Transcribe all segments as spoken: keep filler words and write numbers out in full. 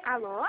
Alô?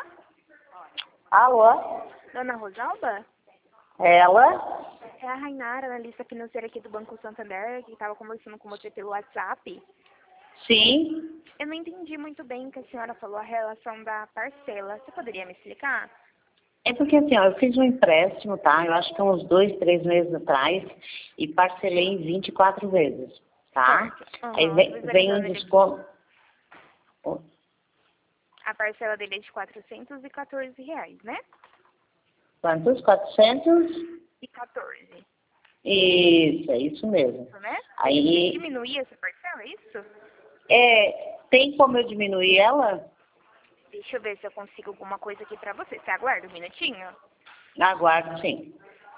Alô? Dona Rosalba? Ela? É a Rainara, analista financeira aqui do Banco Santander, que estava conversando com você pelo WhatsApp. Sim. Eu não entendi muito bem o que a senhora falou, a relação da parcela. Você poderia me explicar? É porque assim, ó, eu fiz um empréstimo, tá? Eu acho que uns dois, três meses atrás e parcelei em vinte e quatro vezes, tá? Certo. Uhum. Aí vem, vem um Visualizando ele desconto. aqui. A parcela dele é de quatrocentos e quatorze reais, né? Quantos? quatrocentos? E quatorze. Isso, é isso mesmo. Isso, né? Aí, Diminuir essa parcela, é isso? é, tem como eu diminuir ela? Deixa eu ver se eu consigo alguma coisa aqui pra você. Você aguarda um minutinho? Aguardo, sim.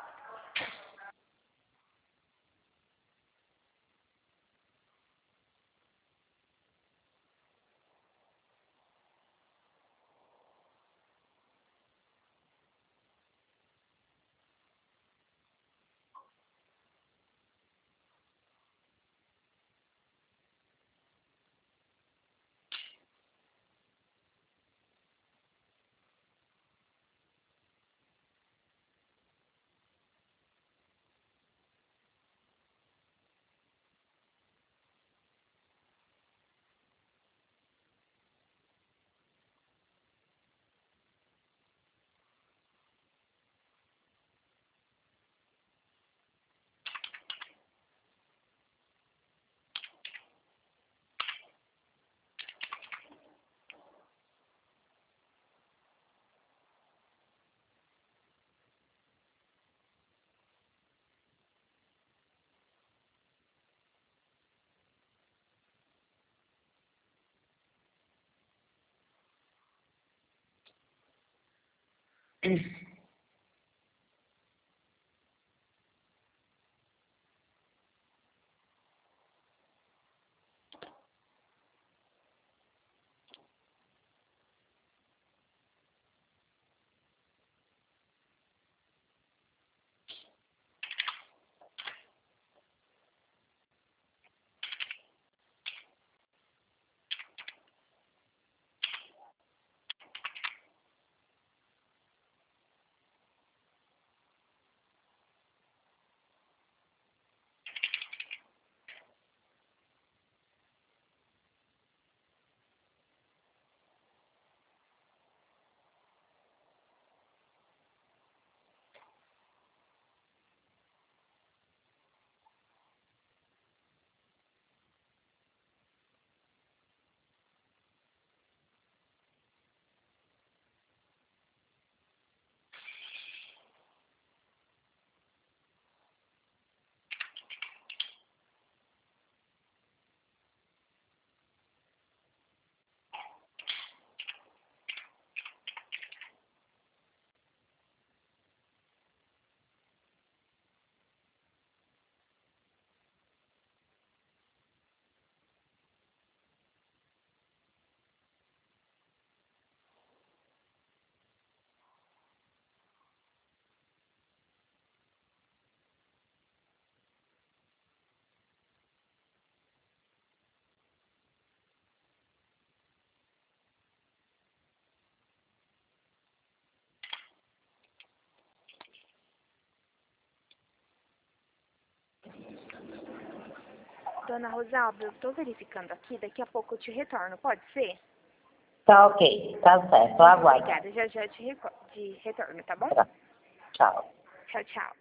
Dona Rosalba, eu tô verificando aqui, daqui a pouco eu te retorno, pode ser? Tá ok, tá certo, eu Muito aguardo. obrigada, já já te, reco- te retorno, tá bom? Tá. Tchau. Tchau, tchau.